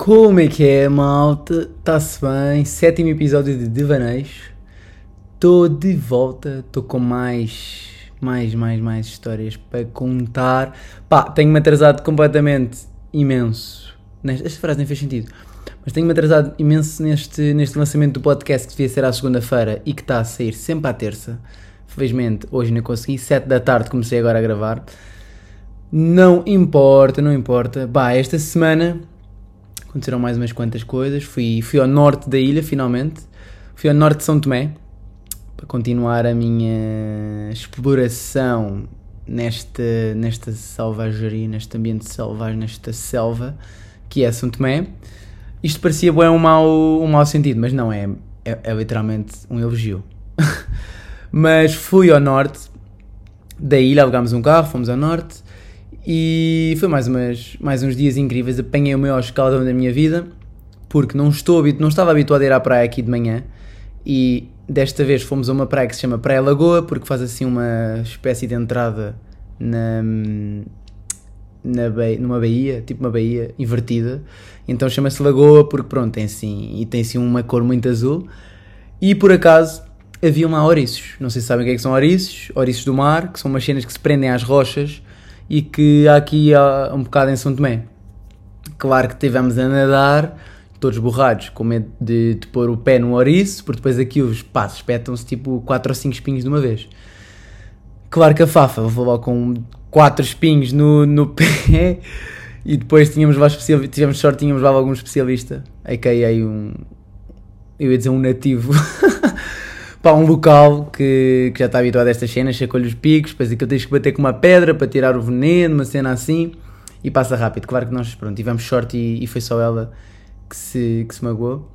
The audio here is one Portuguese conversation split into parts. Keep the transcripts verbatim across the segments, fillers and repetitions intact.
Como é que é, malta? Está-se bem? Sétimo episódio de Devaneios. Estou de volta, estou com mais, mais, mais, mais histórias para contar. Pá, tenho-me atrasado completamente imenso. Esta frase nem fez sentido. Mas tenho-me atrasado imenso neste, neste lançamento do podcast que devia ser à segunda-feira e que está a sair sempre à terça. Felizmente, hoje não consegui. Sete da tarde comecei agora a gravar. Não importa, não importa. Bah, esta semana aconteceram mais umas quantas coisas. Fui, fui ao norte da ilha, finalmente. Fui ao norte de São Tomé para continuar a minha exploração nesta, nesta selvageria, neste ambiente selvagem, nesta selva que é São Tomé. Isto parecia bem um mau, um mau sentido, mas não, é, é, é literalmente um elogio. Mas fui ao norte da ilha, alugámos um carro, fomos ao norte e foi mais, umas, mais uns dias incríveis. Apanhei o maior escaldão da minha vida, porque não, estou, não estava habituado a ir à praia aqui de manhã e desta vez fomos a uma praia que se chama Praia Lagoa, porque faz assim uma espécie de entrada na, na baía, numa baía, tipo uma baía invertida, então chama-se Lagoa porque pronto, tem assim, e tem assim uma cor muito azul e por acaso havia lá ouriços. Não sei se sabem o que é que são ouriços, ouriços do mar, que são umas cenas que se prendem às rochas e que há aqui há um bocado em São Tomé. Claro que estivemos a nadar, todos borrados, com medo de, de pôr o pé no ouriço, porque depois aqui os passos espetam-se tipo quatro ou cinco espinhos de uma vez. Claro que a Fafa levou logo com quatro espinhos no, no pé e depois tínhamos lá especial, tivemos sorte, tínhamos lá algum especialista, a k a um, eu ia dizer um nativo, pá, um local que, que já está habituado a estas cenas, sacou-lhe os picos, depois aquilo tens que bater com uma pedra para tirar o veneno, uma cena assim, e passa rápido. Claro que nós, pronto, tivemos sorte e, e foi só ela que se, que se magoou,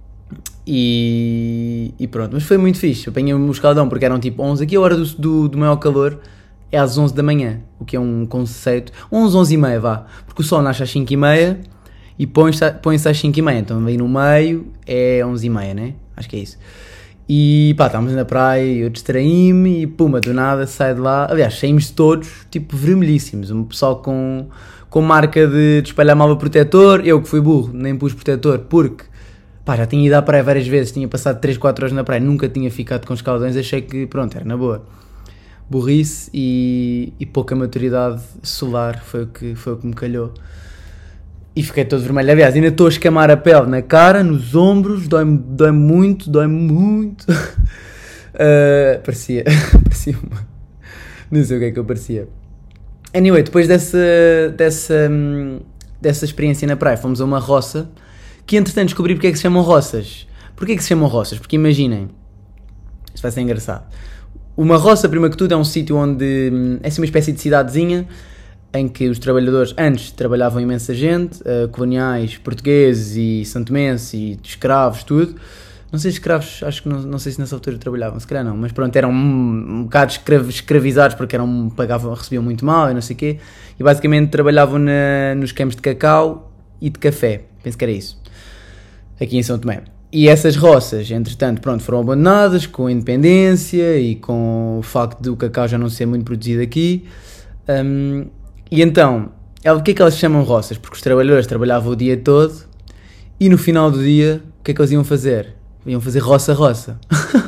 e, e pronto, mas foi muito fixe. Eu apanhei um escaldão porque eram tipo onze, aqui a hora do, do, do maior calor é às onze da manhã, o que é um conceito, onze, onze e meia, vá, porque o sol nasce às cinco e meia e põe-se, põe-se às cinco e meia, então aí no meio é onze e meia, né? Acho que é isso. E pá, estávamos na praia, eu distraí-me e puma, do nada sai de lá. Aliás, saímos de todos, tipo, vermelhíssimos. Um pessoal com, com marca de, de espalhar malva protetor. Eu que fui burro, nem pus protetor, porque pá, já tinha ido à praia várias vezes, tinha passado três, quatro horas na praia, nunca tinha ficado com escaldões, achei que pronto, era na boa. Burrice e, e pouca maturidade solar foi o, que, foi o que me calhou. E fiquei todo vermelho. Aliás, ainda estou a escamar a pele na cara, nos ombros, dói-me dói muito, dói-me muito. uh, parecia, parecia uma... Não sei o que é que eu parecia. Anyway, depois dessa, dessa, dessa experiência na praia, fomos a uma roça, que entretanto descobri porque é que se chamam roças. Porquê é que se chamam roças? Porque imaginem, isto vai ser engraçado. Uma roça, primeiro que tudo, é um sítio onde é assim uma espécie de cidadezinha, em que os trabalhadores antes trabalhavam imensa gente, uh, coloniais, portugueses e santomenses e escravos, tudo. Não sei se escravos, acho que não, não sei se nessa altura trabalhavam, se calhar não, mas pronto, eram um, um bocado escrav, escravizados porque eram, pagavam, recebiam muito mal e não sei o quê, e basicamente trabalhavam na, nos campos de cacau e de café, penso que era isso, aqui em São Tomé. E essas roças, entretanto, pronto, foram abandonadas com a independência e com o facto do cacau já não ser muito produzido aqui. Um, E então, o que é que elas chamam roças? Porque os trabalhadores trabalhavam o dia todo e no final do dia, o que é que eles iam fazer? Iam fazer roça-roça.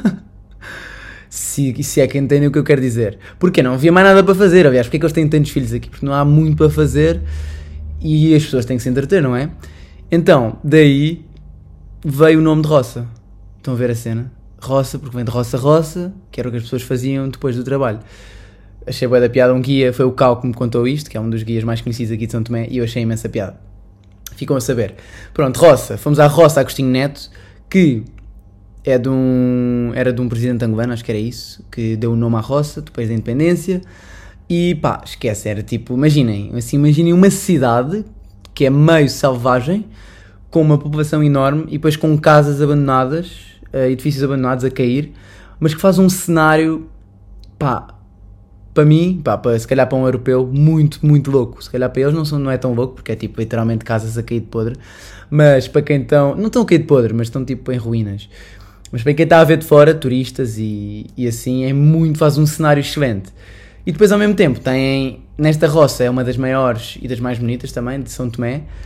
se, se é que entendem o que eu quero dizer. Porque não havia mais nada para fazer, aliás, porque é que eles têm tantos filhos aqui? Porque não há muito para fazer e as pessoas têm que se entreter, não é? Então, daí veio o nome de roça. Estão a ver a cena? Roça, porque vem de roça-roça, que era o que as pessoas faziam depois do trabalho. Achei bué da piada, um guia, foi o Cal que me contou isto, que é um dos guias mais conhecidos aqui de São Tomé, e eu achei imensa piada. Ficam a saber. Pronto, roça, fomos à roça Agostinho Neto, que é de um, era de um presidente angolano, acho que era isso, que deu o nome à roça, depois da independência, e pá, esquece, era tipo, imaginem, assim, imaginem uma cidade que é meio selvagem, com uma população enorme, e depois com casas abandonadas, uh, edifícios abandonados a cair, mas que faz um cenário, pá, para mim, pá, para, se calhar para um europeu, muito, muito louco. Se calhar para eles não, são, não é tão louco, porque é tipo literalmente casas a cair de podre. Mas para quem estão, não estão a cair de podre, mas estão tipo em ruínas. Mas para quem está a ver de fora, turistas e, e assim, é muito, faz um cenário excelente. E depois ao mesmo tempo tem, nesta roça é uma das maiores e das mais bonitas também, de São Tomé,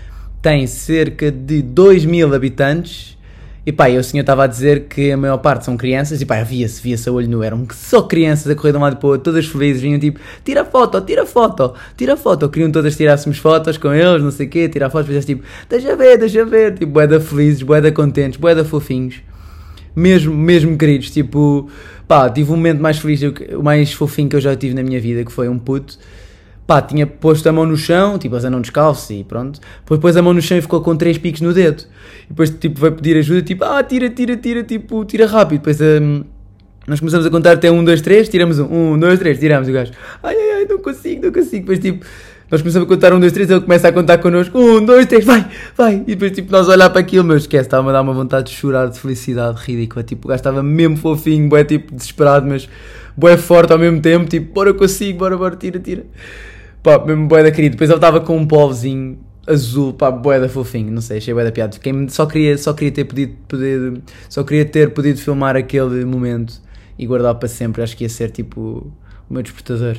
tem cerca de dois mil habitantes. E pá, e o senhor estava a dizer que a maior parte são crianças. E pá, via-se, via-se a olho nu. Eram só crianças a correr de um lado para o outro, todas felizes. Vinham tipo, tira foto, tira foto, tira foto. Queriam todas que tirássemos fotos com eles, não sei o quê, tirar fotos. Depois tipo, deixa ver, deixa ver. Tipo, bué da felizes, bué da contentes, bué da fofinhos. Mesmo, mesmo queridos. Tipo, pá, tive um momento mais feliz, o mais fofinho que eu já tive na minha vida, que foi um puto. Pá, tinha posto a mão no chão, tipo, eles andam descalços e pronto. Depois pôs a mão no chão e ficou com três picos no dedo. E depois, tipo, vai pedir ajuda, tipo, ah, tira, tira, tira, tipo, tira rápido. Depois um, nós começamos a contar até um, dois, três, tiramos um, um, dois, três, tiramos o gajo. Ai, ai, ai, não consigo, não consigo. Depois, tipo, nós começamos a contar um, dois, três, ele começa a contar connosco, um, dois, três, vai, vai. E depois, tipo, nós olhar para aquilo, meu, esquece, estava-me a dar uma vontade de chorar de felicidade ridícula. Tipo, o gajo estava mesmo fofinho, bué, tipo, desesperado, mas bué forte ao mesmo tempo, tipo, bora, consigo, bora, bora, tira, tira. Pá, mesmo bué da querido. Depois ele estava com um polvozinho azul, pá, bué da fofinho, não sei, achei bué da piada. Fiquei, só, queria, só queria ter podido, podido, só queria ter podido filmar aquele momento e guardar para sempre. Acho que ia ser, tipo, o meu despertador.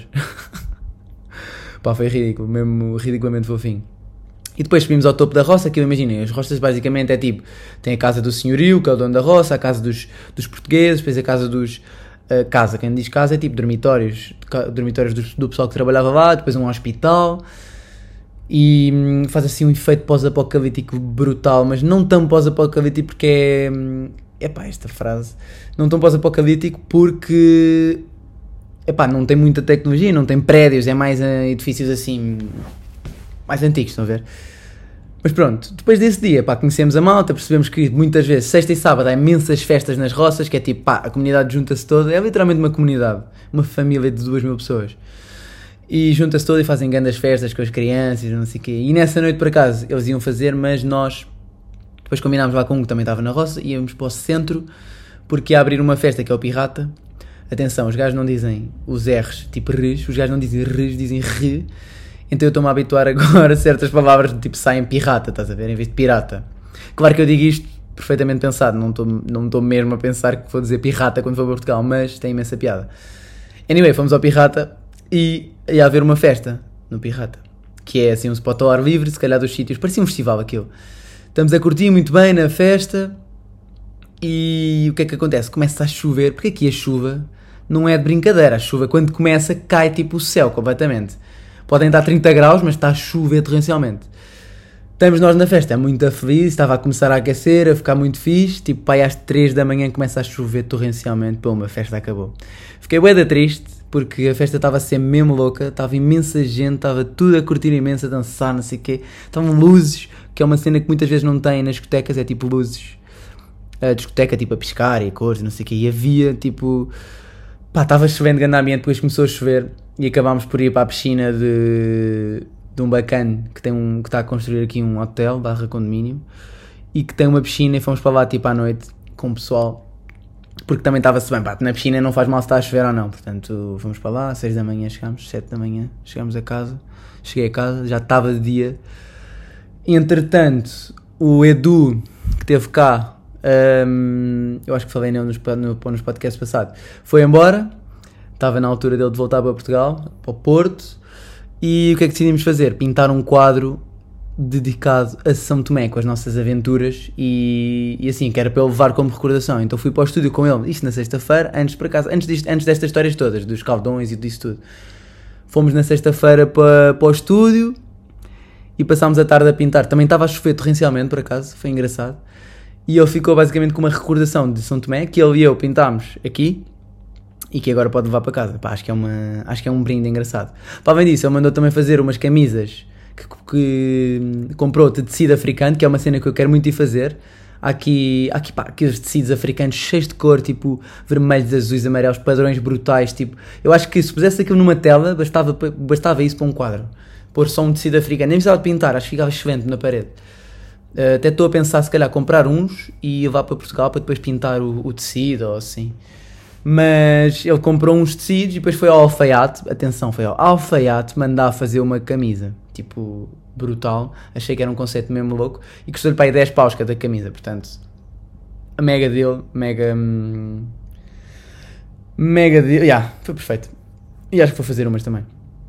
Pá, foi ridículo, mesmo ridiculamente fofinho. E depois subimos ao topo da roça, que eu imaginei, as roças basicamente é tipo, tem a casa do senhorio, que é o dono da roça, a casa dos, dos portugueses, depois a casa dos... A casa, quem diz casa é tipo dormitórios, dormitórios do, do pessoal que trabalhava lá, depois um hospital, e hum, faz assim um efeito pós-apocalíptico brutal, mas não tão pós-apocalíptico porque é... Hum, epá, esta frase, não tão pós-apocalíptico porque... Epá, não tem muita tecnologia, não tem prédios, é mais uh, edifícios assim, mais antigos, estão a ver? Mas pronto, depois desse dia, pá, conhecemos a malta, percebemos que muitas vezes, sexta e sábado, há imensas festas nas roças, que é tipo, pá, a comunidade junta-se toda, é literalmente uma comunidade, uma família de duas mil pessoas. E junta-se toda e fazem grandes festas com as crianças, não sei o quê. E nessa noite, por acaso, eles iam fazer, mas nós, depois combinámos lá com um que também estava na roça, íamos para o centro, porque ia abrir uma festa que é o Pirrata. Atenção, os gajos não dizem os R's, tipo R's, os gajos não dizem R's, dizem R. Então eu estou-me a habituar agora a certas palavras de tipo saem pirrata, estás a ver, em vez de pirata. Claro que eu digo isto perfeitamente pensado, não estou não estou mesmo a pensar que vou dizer pirrata quando for para Portugal, mas tem imensa piada. Anyway, fomos ao Pirrata e ia haver uma festa no Pirrata, que é assim um spot ao ar livre, se calhar dos sítios, parecia um festival aquilo. Estamos a curtir muito bem na festa e o que é que acontece? Começa a chover, porque aqui a chuva não é de brincadeira, a chuva quando começa cai tipo o céu completamente. Podem estar trinta graus, mas está a chover torrencialmente. Estamos nós na festa, é muito feliz, estava a começar a aquecer, a ficar muito fixe, tipo, pai, às três da manhã começa a chover torrencialmente, pô, a festa acabou. Fiquei bué da triste, porque a festa estava a ser mesmo louca, estava imensa gente, estava tudo a curtir imenso, a dançar, não sei o quê. Estavam luzes, que é uma cena que muitas vezes não tem nas discotecas, é tipo luzes, a discoteca tipo a piscar e a cores, não sei o quê, e havia, tipo, pá, estava chovendo grande ambiente, depois começou a chover, e acabámos por ir para a piscina de, de um bacana que, tem um, que está a construir aqui um hotel barra condomínio e que tem uma piscina e fomos para lá tipo à noite com o pessoal porque também estava-se bem, pá, na piscina não faz mal se está a chover ou não, portanto fomos para lá, às seis da manhã chegámos, sete da manhã chegámos a casa, cheguei a casa, já estava de dia. Entretanto o Edu que esteve cá, um, eu acho que falei nele nos, no, nos podcasts passados, foi embora. Estava na altura dele de voltar para Portugal, para o Porto, e o que é que decidimos fazer? Pintar um quadro dedicado a São Tomé, com as nossas aventuras, e, e assim, que era para eu levar como recordação. Então fui para o estúdio com ele, isto na sexta-feira, antes, por acaso, antes, disto, antes destas histórias todas, dos caldões e disso tudo. Fomos na sexta-feira para, para o estúdio, e passámos a tarde a pintar. Também estava a chover torrencialmente, por acaso, foi engraçado. E ele ficou basicamente com uma recordação de São Tomé, que ele e eu pintámos aqui, e que agora pode levar para casa. Pá, acho que é uma, acho que é um brinde engraçado. Para além disso, ele mandou também fazer umas camisas que, que comprou de tecido africano, que é uma cena que eu quero muito ir fazer. Há aqui, há aqui, pá, aqui os tecidos africanos cheios de cor, tipo vermelhos, azuis, amarelos, padrões brutais, tipo, eu acho que se pusesse aquilo numa tela, bastava, bastava isso para um quadro. Pôr só um tecido africano, nem precisava de pintar, acho que ficava excelente na parede. Uh, até estou a pensar se calhar comprar uns e levar para Portugal para depois pintar o, o tecido ou assim. Mas ele comprou uns tecidos e depois foi ao alfaiate, atenção, foi ao alfaiate mandar fazer uma camisa, tipo, brutal, achei que era um conceito mesmo louco, e custou-lhe para aí dez paus cada camisa, portanto, a mega dele, mega, hum, mega dele, já, yeah, foi perfeito, e acho que vou fazer umas também.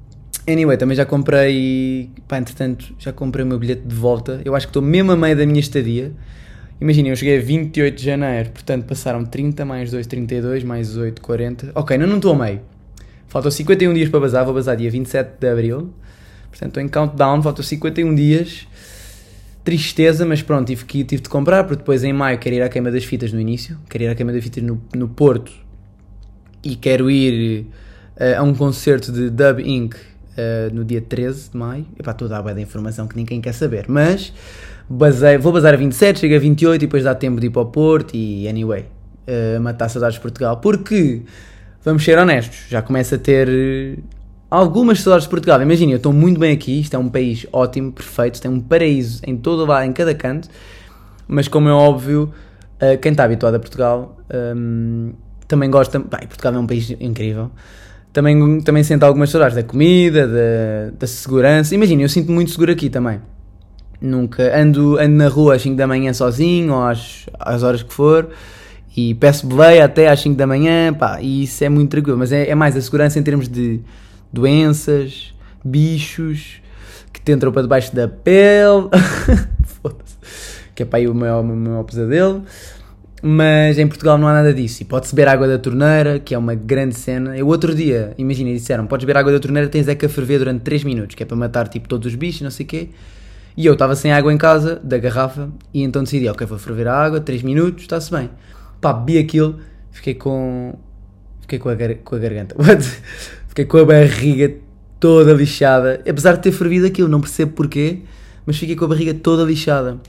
Anyway, também já comprei, pá, entretanto, já comprei o meu bilhete de volta. Eu acho que estou mesmo a meio da minha estadia. Imaginem, eu cheguei a vinte e oito de janeiro, portanto passaram trinta mais dois, trinta e dois, mais oito, quarenta. Ok, não, não estou a meio. Faltam cinquenta e um dias para bazar, vou bazar dia vinte e sete de abril. Portanto, estou em countdown, faltam cinquenta e um dias. Tristeza, mas pronto, tive, que, tive de comprar, porque depois em maio quero ir à Queima das Fitas no início. Quero ir à Queima das Fitas no, no Porto. E quero ir uh, a um concerto de Dub Incorporated uh, no dia treze de maio. Epá, estou a dar bem da informação que ninguém quer saber. Mas basei, vou bazar a vinte e sete, chego a vinte e oito e depois dá tempo de ir para o Porto e anyway, uh, matar saudades de Portugal. Porque, vamos ser honestos, já começo a ter algumas saudades de Portugal. Imagina, eu estou muito bem aqui, isto é um país ótimo, perfeito, tem um paraíso em todo lado, em cada canto, mas como é óbvio, uh, quem está habituado a Portugal um, também gosta. Pá, Portugal é um país incrível. Também, também sinto algumas saudades da comida, da, da segurança. Imagina, eu sinto-me muito seguro aqui também. Nunca ando, ando na rua às cinco da manhã sozinho, ou às, às horas que for, e peço boleia até às cinco da manhã, pá, e isso é muito tranquilo. Mas é, é mais a segurança em termos de doenças, bichos, que te entram para debaixo da pele, foda-se, que é para aí o meu, o meu pesadelo. Mas em Portugal não há nada disso, e pode-se beber água da torneira, que é uma grande cena. Eu outro dia, imagina, disseram, podes beber água da torneira, tens é que a ferver durante três minutos, que é para matar tipo todos os bichos, não sei o quê. E eu estava sem água em casa, da garrafa, e então decidi, ok, vou ferver a água, três minutos, está-se bem. Pá, bebi aquilo, fiquei com... Fiquei com a, gar... com a garganta, fiquei com a barriga toda lixada. Apesar de ter fervido aquilo, não percebo porquê, mas fiquei com a barriga toda lixada.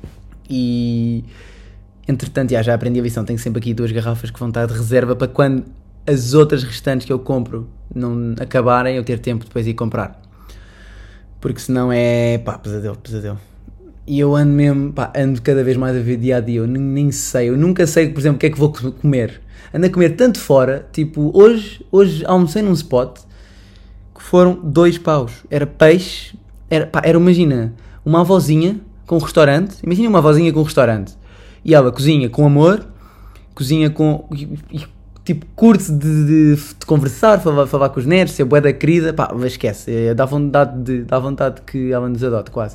E... Entretanto, já, já aprendi a lição, tenho sempre aqui duas garrafas que vão estar de reserva para quando as outras restantes que eu compro não acabarem, eu ter tempo depois de ir comprar. Porque senão é, pá, pesadelo, pesadelo. E eu ando mesmo, pá, ando cada vez mais a ver dia a dia, eu nem, nem sei, eu nunca sei, por exemplo, o que é que vou comer. Ando a comer tanto fora, tipo, hoje, hoje almocei num spot que foram dois paus. Era peixe, era, pá, era, imagina, uma avózinha com um restaurante, imagina uma avózinha com um restaurante. E ela cozinha com amor, cozinha com... E, e, tipo, curte de, de, de conversar, falar, falar com os netos, ser bué da querida, pá, mas esquece, é, dá, vontade de, dá vontade que ela nos adote, quase.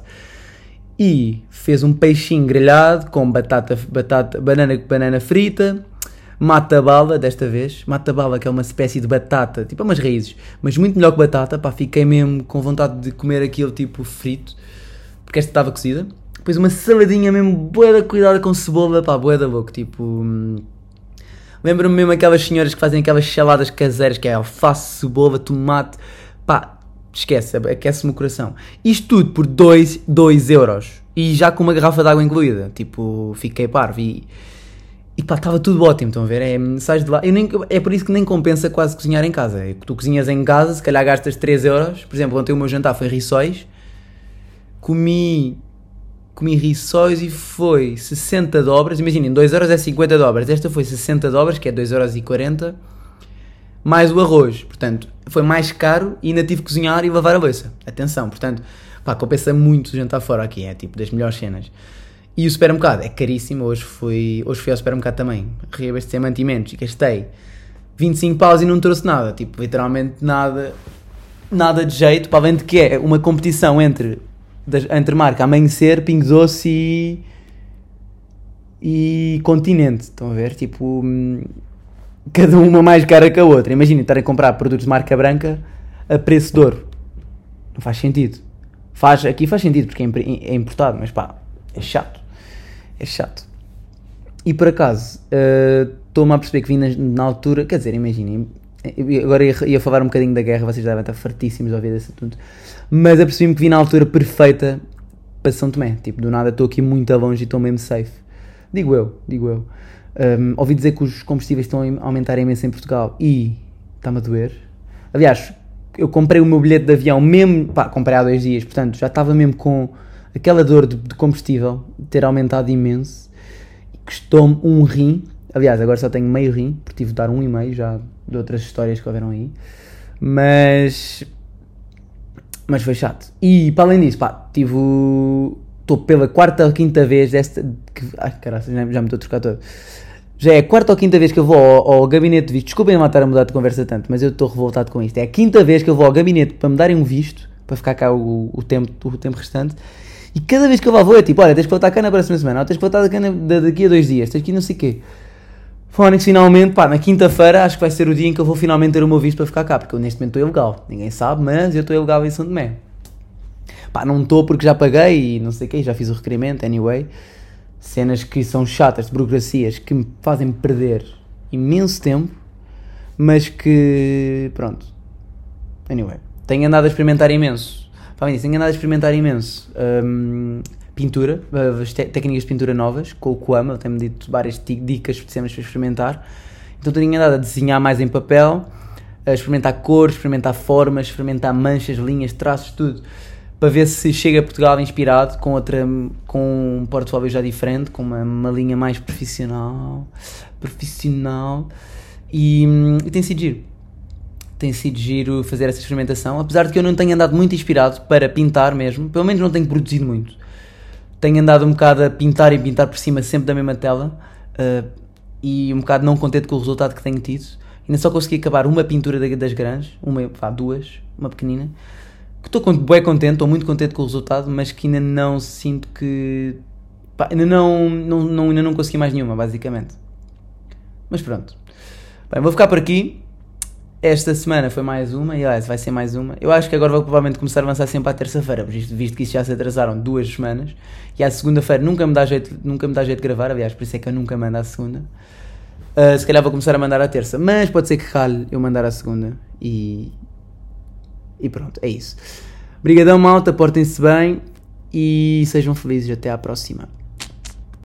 E fez um peixinho grelhado com batata, batata, banana, banana frita, mata-bala, desta vez, mata-bala, que é uma espécie de batata, tipo, umas raízes, mas muito melhor que batata, pá, fiquei mesmo com vontade de comer aquilo, tipo, frito, porque esta estava cozida. Depois uma saladinha mesmo, bué da cuidada com cebola, pá, bué da louco, tipo... Hum, lembro-me mesmo aquelas senhoras que fazem aquelas saladas caseiras, que é alface, cebola, tomate, pá, esquece, aquece-me o coração. Isto tudo por dois euros, e já com uma garrafa de água incluída, tipo, fiquei parvo, e... E pá, estava tudo ótimo, estão a ver, é, sais de lá, eu nem, é por isso que nem compensa quase cozinhar em casa, é que tu cozinhas em casa, se calhar gastas três euros, por exemplo, ontem o meu jantar foi rissóis, comi... Comi rissóis e foi sessenta dobras, imaginem, dois euros é cinquenta dobras, esta foi sessenta dobras, que é dois euros e quarenta, mais o arroz, portanto, foi mais caro e ainda tive que cozinhar e lavar a louça, atenção, portanto, pá, compensa muito jantar fora aqui, é tipo das melhores cenas. E o supermercado é caríssimo, hoje fui, hoje fui ao supermercado também, reabasteci mantimentos e gastei vinte e cinco paus e não trouxe nada, tipo, literalmente nada, nada de jeito, para além de que é uma competição entre... entre marca Amanhecer, Pingo Doce e, e Continente, estão a ver? Tipo, cada uma mais cara que a outra. Imaginem estar a comprar produtos de marca branca a preço de ouro. Não faz sentido. Faz, aqui faz sentido porque é importado, mas pá, é chato. É chato. E por acaso, uh, estou-me a perceber que vim na, na altura, quer dizer, imaginem, agora ia, ia falar um bocadinho da guerra, vocês devem estar fartíssimos a ouvir desse assunto, mas apercebi-me que vim na altura perfeita para São Tomé, tipo, do nada estou aqui muito longe e estou mesmo safe, digo eu, digo eu, um, ouvi dizer que os combustíveis estão a aumentar imenso em Portugal e está-me a doer, aliás, eu comprei o meu bilhete de avião mesmo, pá, comprei há dois dias, portanto, já estava mesmo com aquela dor de, de combustível, de ter aumentado imenso, custou-me um rim, aliás, agora só tenho meio rim, porque tive de dar um e meio já de outras histórias que houveram aí, mas mas foi chato. E para além disso, pá, tive estou pela quarta ou quinta vez desta, que, ai caralho, já, já me estou a trocar todo, Já é a quarta ou quinta vez que eu vou ao, ao gabinete de visto. Desculpem lá estar a mudar de conversa tanto, mas eu estou revoltado com isto. É a quinta vez que eu vou ao gabinete para me darem um visto, para ficar cá o, o, tempo, o tempo restante. E cada vez que eu lá vou é tipo, olha, tens que voltar cá na próxima semana, ou tens que voltar cá na, daqui a dois dias, tens que ir não sei o quê. Fónix, finalmente, pá, na quinta-feira acho que vai ser o dia em que eu vou finalmente ter o meu visto para ficar cá, porque eu neste momento estou ilegal. Ninguém sabe, mas eu estou ilegal em São Tomé. Pá, não estou porque já paguei e não sei o quê, já fiz o requerimento, anyway. Cenas que são chatas, de burocracias, que me fazem perder imenso tempo, mas que, pronto. Anyway, tenho andado a experimentar imenso. Pá, tenho andado a experimentar imenso. Hum, pintura, as técnicas de pintura novas, com o Kuama, tem-me dito várias dicas de cenas para experimentar. Então tenho andado a desenhar mais em papel, a experimentar cores, experimentar formas, experimentar manchas, linhas, traços, tudo, para ver se chega a Portugal inspirado, com, outra, com um portfólio já diferente, com uma, uma linha mais profissional, profissional, e, e tem sido giro. Tem sido giro fazer essa experimentação, apesar de que eu não tenha andado muito inspirado para pintar mesmo, pelo menos não tenho produzido muito. Tenho andado um bocado a pintar e pintar por cima sempre da mesma tela, uh, e um bocado não contente com o resultado que tenho tido. Ainda só consegui acabar uma pintura das grandes, uma, pá, duas, uma pequenina, que estou bem contente, estou muito contente com o resultado, mas que ainda não sinto que... Pá, ainda não, não, não, ainda não consegui mais nenhuma, basicamente. Mas pronto. Bem, vou ficar por aqui. Esta semana foi mais uma, e aliás, vai ser mais uma. Eu acho que agora vou provavelmente começar a avançar sempre à terça-feira, visto, visto que isso já se atrasaram duas semanas, e à segunda-feira nunca me dá jeito, nunca me dá jeito de gravar, aliás, por isso é que eu nunca mando à segunda. Uh, se calhar vou começar a mandar à terça, mas pode ser que calhe eu mandar à segunda, e... E pronto, é isso. Obrigadão, malta, portem-se bem, e sejam felizes. Até à próxima.